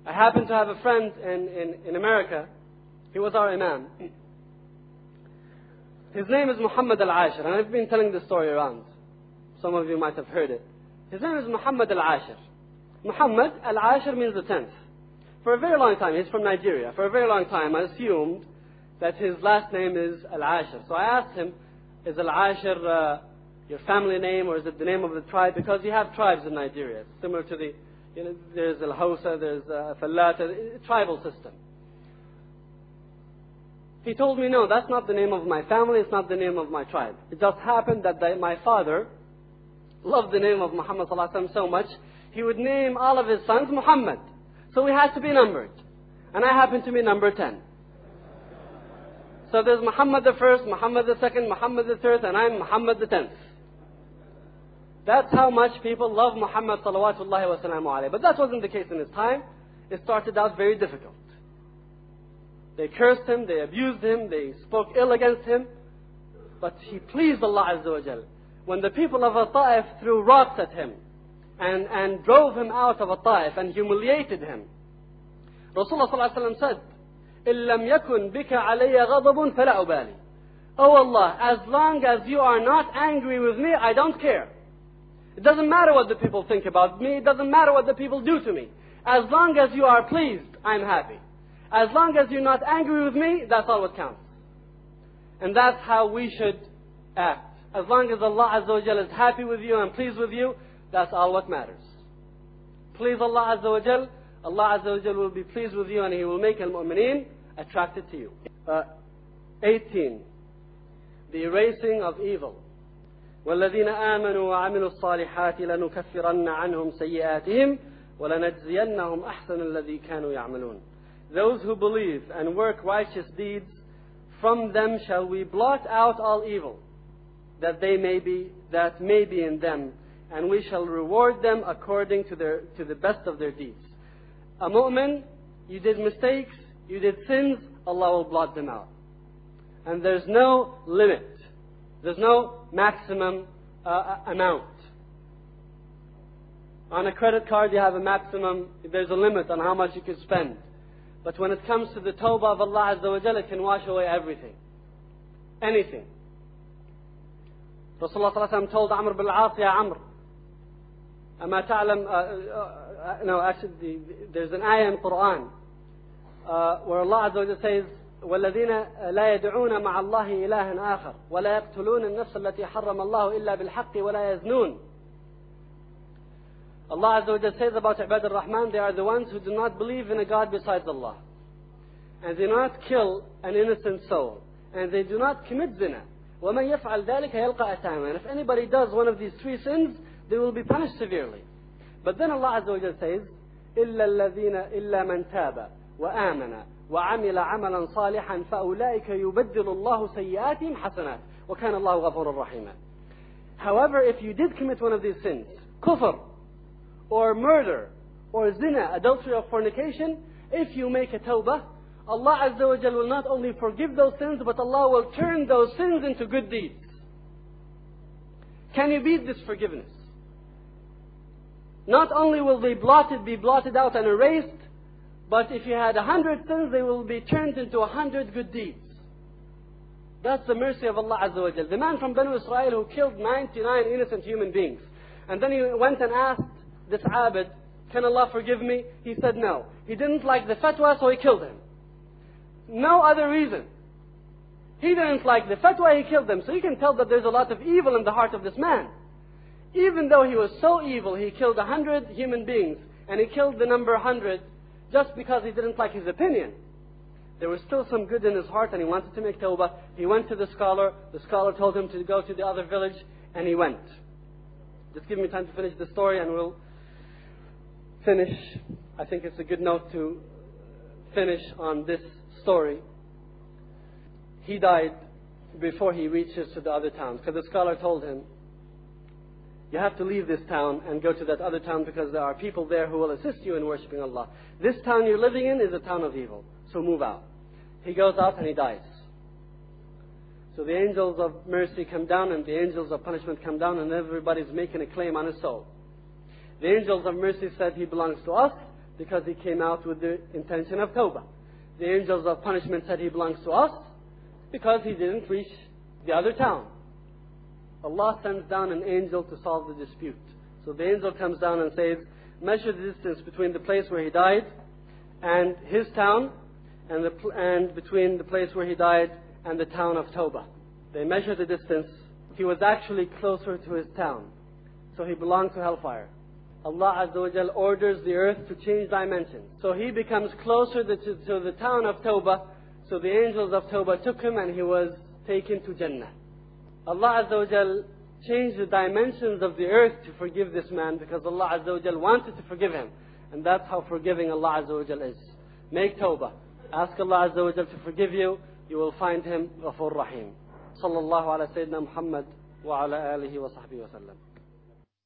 I happen to have a friend in America. He was our Imam. His name is Muhammad Al-Ashir, and I've been telling this story around. Some of you might have heard it. His name is Muhammad Al-Ashir. Muhammad Al-Ashir means the 10th. For a very long time, he's from Nigeria. For a very long time, I assumed that his last name is Al-Ashir. So I asked him, is Al-Ashir your family name, or is it the name of the tribe? Because you have tribes in Nigeria, similar to the, there's Al-Hausa, there's Fallata, tribal system. He told me, no, that's not the name of my family, it's not the name of my tribe. It just happened that my father loved the name of Muhammad sallallahu alaihi wasallam so much, he would name all of his sons Muhammad. So we had to be numbered. And I happen to be number 10. So there's Muhammad the first, Muhammad the second, Muhammad the third, and I'm Muhammad the 10th. That's how much people love Muhammad salawatullahi wa salamu alayhi. But that wasn't the case in his time. It started out very difficult. They cursed him, they abused him, they spoke ill against him. But he pleased Allah Azza wa Jal. When the people of Al-Ta'if threw rocks at him and drove him out of Al-Ta'if and humiliated him, Rasulullah sallallahu alayhi wa sallam said, إِن لَمْ يَكُنْ بِكَ عَلَيَّ غَضَبٌ فَلَا أُبَالِي. Oh Allah, as long as you are not angry with me, I don't care. It doesn't matter what the people think about me. It doesn't matter what the people do to me. As long as you are pleased, I'm happy. As long as you're not angry with me, that's all what counts. And that's how we should act. As long as Allah Azza wa Jal is happy with you and pleased with you, that's all what matters. Please Allah Azza wa Jal, Allah Azza wa Jal will be pleased with you and He will make al-mu'mineen attracted to you. 18. The erasing of evil. وَالَّذِينَ آمَنُوا وَعَمِلُوا الصَّالِحَاتِ لَنُكَفِّرَنَّ عَنْهُمْ سَيِّئَاتِهِمْ وَلَنَجْزِيَنَّهُمْ أَحْسَنَ الَّذِي كَانُوا يَعْمَلُونَ. Those who believe and work righteous deeds, from them shall we blot out all evil that may be in them, and we shall reward them according to the best of their deeds. A mu'min, you did mistakes, you did sins, Allah will blot them out. And there's no limit. There's no maximum amount. On a credit card you have a maximum, there's a limit on how much you can spend. But when it comes to the tawbah of Allah Azza wa Jalla, it can wash away everything. Anything. Rasulullah sallallahu alaihi wasallam told Amr bin al-As, Ya Amr, أما تعلم, no, actually there's an ayah in Quran where Allah Azza wa Jalla says, والذين لا يدعون مع الله إلها آخر ولا يقتلون النفس التي حرم الله إلا بالحق ولا يزنون. Allah Azza wa Jalla says about Ibad al-Rahman, they are the ones who do not believe in a God besides Allah, and they do not kill an innocent soul, and they do not commit zina. وَمَنْ يَفْعَلْ ذَلِكَ يَلْقَى أَثَامًا. And if anybody does one of these three sins, they will be punished severely. But then Allah Azza wa Jalla says, إِلَّا مَنْ تَابَ وَآمَنَ وَعَمِلَ عَمَلًا صَالِحًا فَأُولَٰئِكَ يُبَدِّلُ اللَّهُ سَيِّئَاتِهِمْ حَسَنَاتٍ وَكَانَ اللَّهُ غَفُورًا رَحِيمًا. However, if you did commit one of these sins, kufr, or murder, or zina, adultery or fornication, if you make a tawbah, Allah Azza wa Jal will not only forgive those sins, but Allah will turn those sins into good deeds. Can you beat this forgiveness? Not only will they be blotted out and erased, but if you had 100 sins, they will be turned into 100 good deeds. That's the mercy of Allah Azza wa Jal. The man from Banu Israel who killed 99 innocent human beings, and then he went and asked this Abid, can Allah forgive me? He said no. He didn't like the fatwa, so he killed him. No other reason. He didn't like the fatwa, he killed them. So you can tell that there's a lot of evil in the heart of this man. Even though he was so evil, he killed 100 human beings, and he killed the number 100 just because he didn't like his opinion. There was still some good in his heart, and he wanted to make tawbah. He went to the scholar. The scholar told him to go to the other village, and he went. Just give me time to finish the story, and we'll finish. I think it's a good note to finish on this story. He died before he reaches to the other towns, because the scholar told him, you have to leave this town and go to that other town, because there are people there who will assist you in worshipping Allah. This town you're living in is a town of evil, so move out. He goes out and he dies. So the angels of mercy come down and the angels of punishment come down, and everybody's making a claim on his soul. The angels of mercy said he belongs to us. because he came out with the intention of tawbah. The angels of punishment said he belongs to us because he didn't reach the other town. Allah sends down an angel to solve the dispute. So the angel comes down and says, measure the distance between the place where he died and his town, and between the place where he died and the town of Tawbah. They measure the distance. He was actually closer to his town, so he belonged to hellfire. Allah Azza wa Jal orders the earth to change dimensions. So he becomes closer to the town of Tawbah. So the angels of Tawbah took him and he was taken to Jannah. Allah Azza wa Jal changed the dimensions of the earth to forgive this man because Allah Azza wa Jal wanted to forgive him. And that's how forgiving Allah Azza wa Jal is. Make tawbah. Ask Allah Azza wa Jal to forgive you. You will find Him Ghafur Rahim. Sallallahu ala Sayyidina Muhammad wa ala alihi wa sahbihi wa sallam.